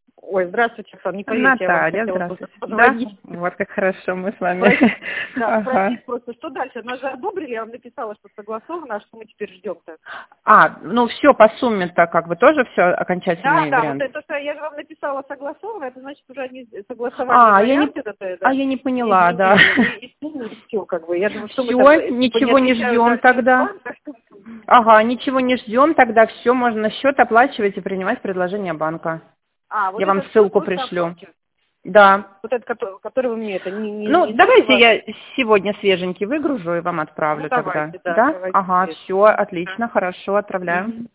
Ой, здравствуйте, Оксана, не поверите, Наталья, я вам здравствуйте. хотела Да? позвонить. Вот как хорошо мы с вами. Да, Ага. спросить просто, что дальше? Нас же одобрили, я вам написала, что согласовано, а что мы теперь ждем-то? Ну все по сумме-то как бы тоже все окончательный Да, вот вариант. это, что я же вам написала согласовано, это значит, уже они согласовали вариант это. Я не поняла, да. И сумму, и все, как бы. Я думаю, что мы Все, там, ничего не ждем тогда. Ага, ничего не ждем, тогда все, можно на счет оплачивать и принимать предложение банка. Вот Я вам этот счет ссылку просто пришлю. оплатите. Да. Вот этот, который вы мне это не с Давайте этого. я сегодня свеженький выгружу и вам отправлю тогда. Давайте, да, Да? давайте. Ага, все, отлично, хорошо, отправляю. Мгм.